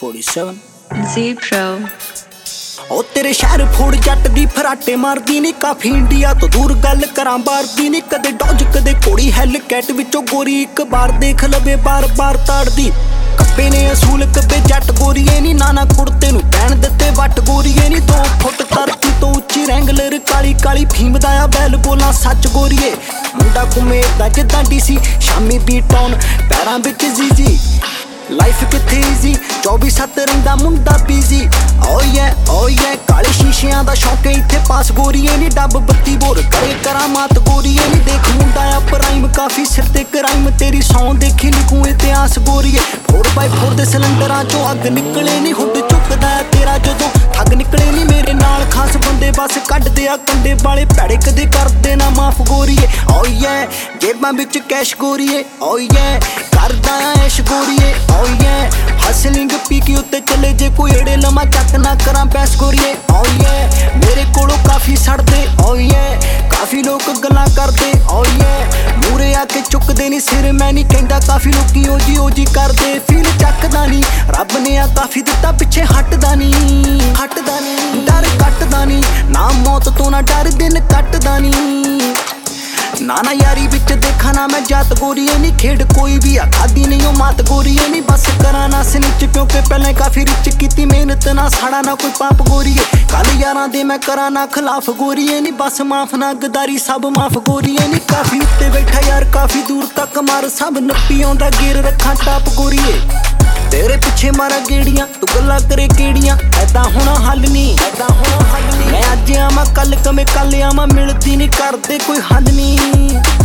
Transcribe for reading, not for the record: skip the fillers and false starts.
47 Z Pro ओ तेरे शहर फोड़ जट दी फराटे मारदी नी काफी इंडिया तो दूर गल करां बारदी नी कदे डॉज कदे कोड़ी हैल कैट विचों गोरी एक बार देख लवे बार बार ताड़दी कप्पे ने असूल कब्बे जट गोरीए नी नाना कुड़ते नू पैण दित्ते वट गोरीए नी 2 फुट धरती तो उच्ची रैंगलर काली काली फीम दा आ बैल बोलां सच गोरीए मुंडा घुमे दा जिद्दां डीसी शामी बीट ऑन पैरां विच जीजी लाइफ किथे ईजी 24/7 रहिंदा मुंडा बिजी ओ ये काले शीशियां दा शौक इत्थे पास गोरीए नी डब बत्ती बोर करे करामात गोरीए नी देख मुंडा आ प्राइम काफी सिर ते क्राइम तेरी सौं देखी लिखूं इतिहास गोरीए 4x4 दे सिलेंडरां चों अग निकले नी हुड चुकदा तेरा जदों ठग निकले नी मेरे नाल खास बंदे बस कड्डदे आ कंडे वाले भैड़े कदे करदे ना माफ गोरीए ओ ये जेबां विच कैश गोरीए ओ ये करदा ऐश गोरीए ओ ये हसलिंग पीकी उत्ते चले जे कोई एड़े लमा चक ना करां पैस गोरीए ओ ये मेरे कोलों काफी सड़दे ओ ये काफी लोग गल्लां करदे ओ ये मूरे आके चुकदे नी सिर मैं नी कहंदा काफी लोकी ओजी करदे फील चकदा नी रब ने आ काफी दित्ता पिछे हटदा नी डर कटदा नी ना मौत तो ना डर दिन कटदा नी नाना यारी विच देखा ना मैं जात गोरीए नी खेड कोई भी आ खादी नहीं ओ मात गोरीए नी बस करा ना स्निच क्योंकि पहले काफी रिच कीती मेहनत ना साड़ा ना कोई पाप गोरीए कल यारां दे मैं करा ना खिलाफ गोरीए नी बस माफ ना गदारी सब माफ गोरीए नी काफी उत्ते बैठा यार काफी दूर तक मार सब नप्पी आउंदा गिर रखा टाप गोरीए तेरे पिछे मारा गेड़ियां तू गल्लां करे केड़ियां ऐदा होना हल नी मैं अज आवां कल कमे कल आवां मिलदी नी करदे कोई हल नी।